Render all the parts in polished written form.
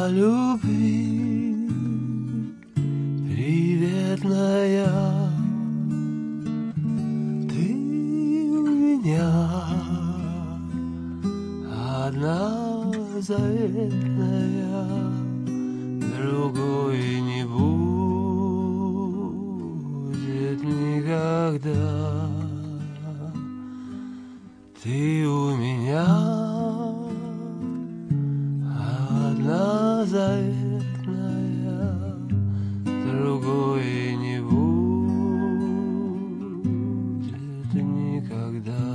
любви приветная, ты у меня одна заветная, другой не будет никогда. Ты у меня одна заветная, другой не будет никогда.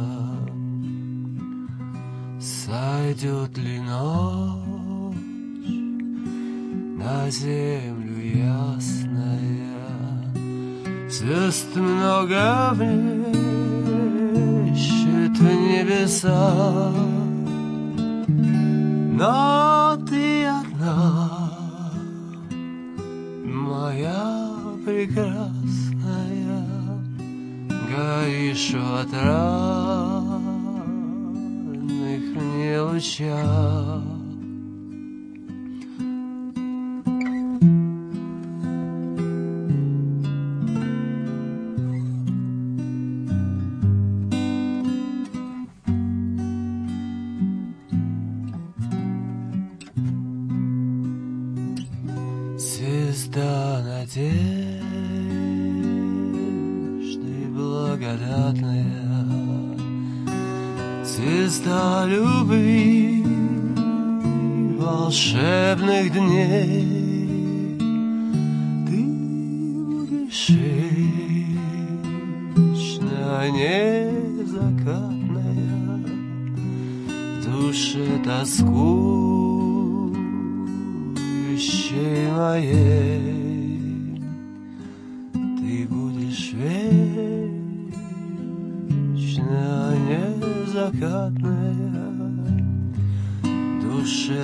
Сойдет ли ночь на землю ясная, звезд много блещет в небесах, но ты одна, моя прекрасная, горишь в отрадных мне лучах. Звезда надежды благодатная, звезда любви волшебных дней, ты будешь вечно незакатная, в душе тоскующей моей. Ты будешь вечно незакатная, в душе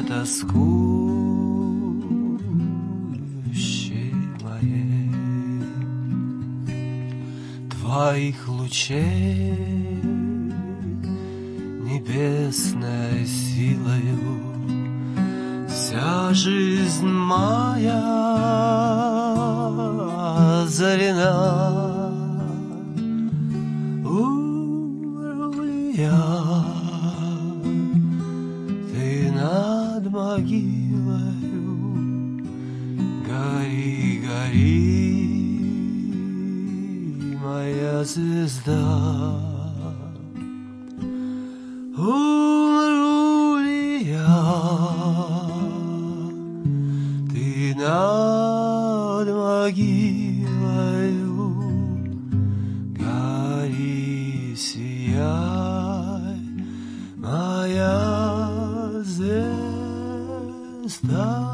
тоскующей моей. Твоих лучей небесной силою вся жизнь моя озарена. Умру ли я, ты над могилою, гори, гори, моя звезда. Умру ли я, ты над могилою, гори, сияй, моя звезда.